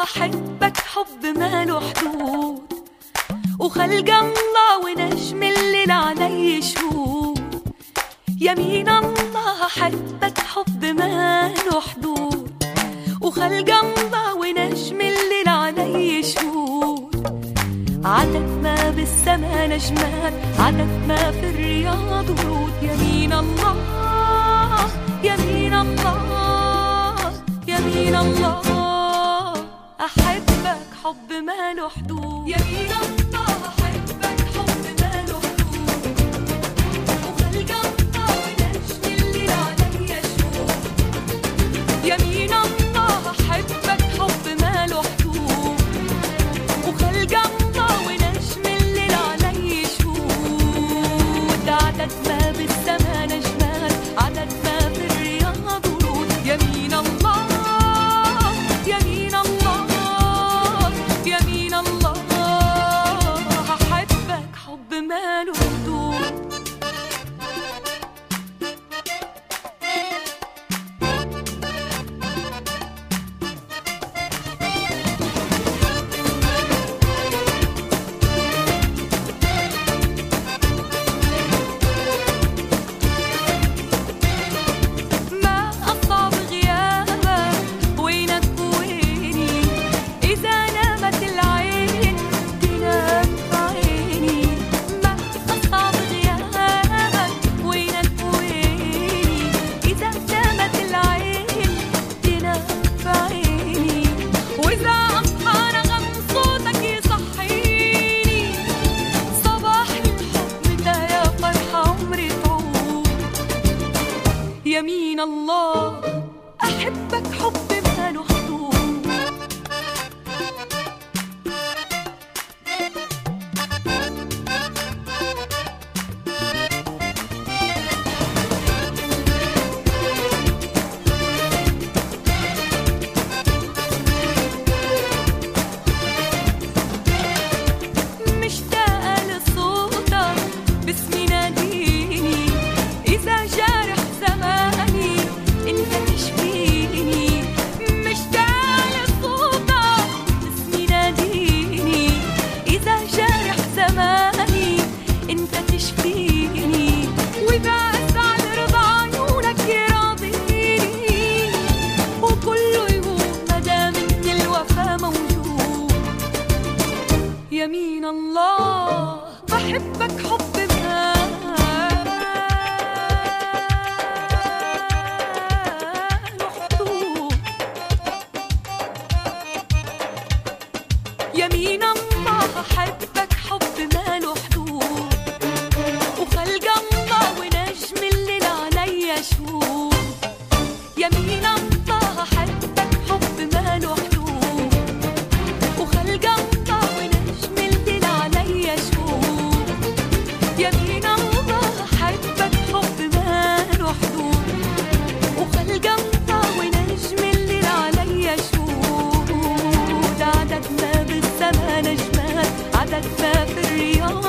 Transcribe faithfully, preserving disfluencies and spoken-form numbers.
أحبك حب ما له حدود، وخلق الله ونجم الليل علي شهود. يمين الله أحبك حب ما له حدود، وخلق الله ونجم الليل علي شهود. عدد ما بالسما نجمات، عدد ما في الرياض ورود. يمين الله يمين الله يمين الله أحبك حب ما له حدود. يمين الله أحبك حب ما له حدود، وخلق الله ونجم الليل علي شهود. يمين الله أحبك حب ما له حدود، وخلق الله ونجم الليل علي شهود. عدد ما بالسما نجمات، عدد ما في الرياض ورود. يمين الله يمين الله يمين الله أحبك حب ما له حدود. يمين الله أحبك حب ما له حدود. مشتاقة لصوتك باسمي ناديني، إذا جارح زماني انت تشفيني. مشتاقة لصوتك باسمي ناديني، إذا جارح زماني انت تشفيني. وإذا أسعد رضا عيونك يراضيني، وكله يهون مدام إن الوفا موجود. يمين الله بحبك حب ما له حدود. يمين الله أحبك حب ما له حدود، وخلق الله ونجم الليل علي شهود. يمين الله أحبك حب ما له حدود، وخلق الله ونجم الليل علي شهود. يمين الله أحبك حب ما له حدود، وخلق الله ونجم الليل علي شهود. عدد ما بالسما نجمات، عدد ما في الرياض